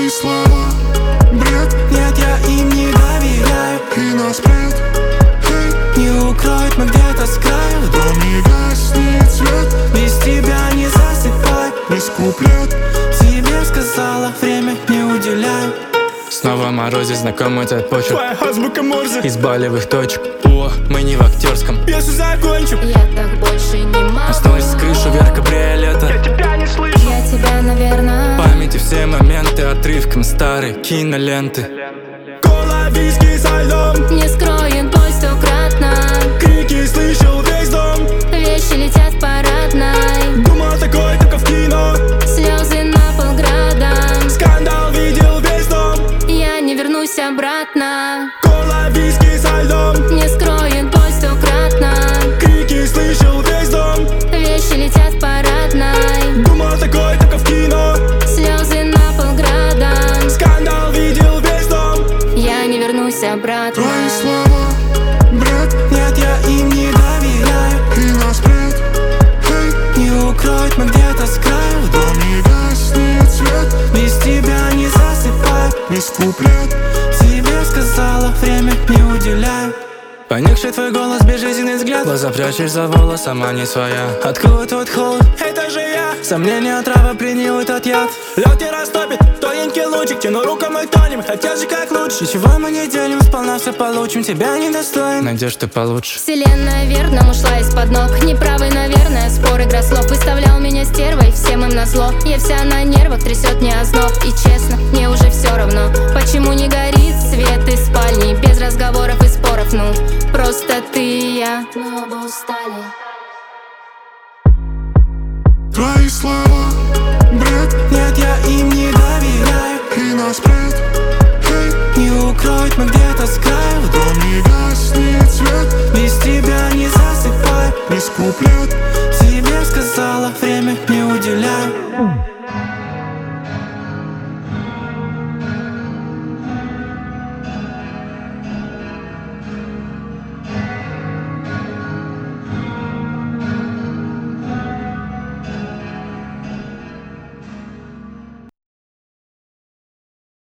Твои слова бред, нет, я им не доверяю. и нас прет, эй, Не укроет, мы где-то с краю. в доме гаснет свет, Без тебя не засыпай. без куплет. Тебе сказала, время не уделяю. Снова морозе, знакомый этот почерк. Твоя азбука Морзе. Из болевых точек. О, мы не в актерском. Пьесу закончим. Я так больше не могу. Осталось с крышу вверх кабриолета. Я тебя не слышу. Я тебя, наверное. В памяти все моменты отрывком старой киноленты. Кола, виски со льдом. Не скроен твой стократно. Крики слышал весь дом. Вещи летят в парадной. Думал такой только в кино. Слезы на пол градом. Скандал видел весь дом. Я не вернусь обратно. Кола, виски со льдом. Не скроен твой стократно. Крики слышал весь дом. Вещи летят в парадной. Думал такой только в кино. Слезы на пол градом. Скандал видел весь дом. Я не вернусь обратно. Твои слова бред, Нет, я им не доверяю. и нас прет, эй, Не укроет, мы где-то с краю. в доме гаснет свет, Без тебя не засыпаю. без куплет. Тебе сказала, время не уделяю. Поникший твой голос, безжизненный взгляд. Глаза прячешь за волос, сама не своя. Откуда тот холод? Это же я. Сомнения, трава принял этот яд. Лед не растопит, тоненький лучик. Тяну руку, мы тонем, хотел же как лучше. Ничего мы не делим, сполна все получим. Тебя недостоин, найдешь ты получше. Вселенная верно ушла из-под ног. Неправый, наверное, спор, игра слов. Выставлял меня стервой, всем им назло. Я вся на нервах, трясет не озноб. И честно, мне уже все равно. Почему не горит свет из спальни? Без разговоров и споров, ну просто ты и я. Мы оба устали. Твои слова бред, Нет, я им не доверяю. и нас прет, эй, Не укроет, мы где-то с краю. в доме гаснет свет, Без тебя не засыпаю. без куплет.